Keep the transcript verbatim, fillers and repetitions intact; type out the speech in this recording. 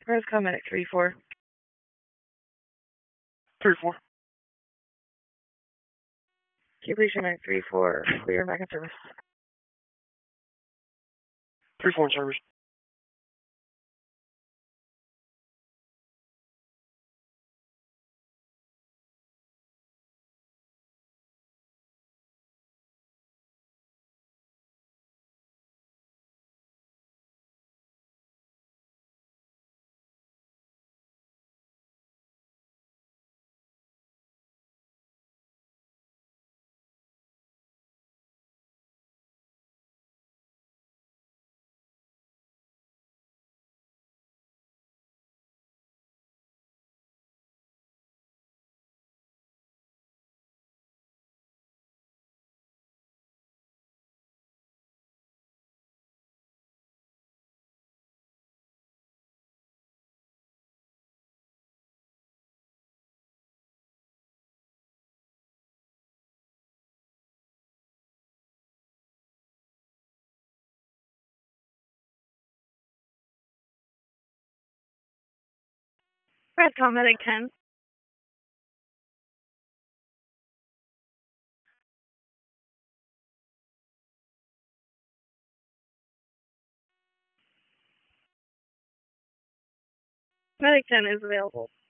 Rescom Medic three four. three four. Completion Medic three four. Clear back in service. three four in service. Rescom Medic ten. Medic ten is available.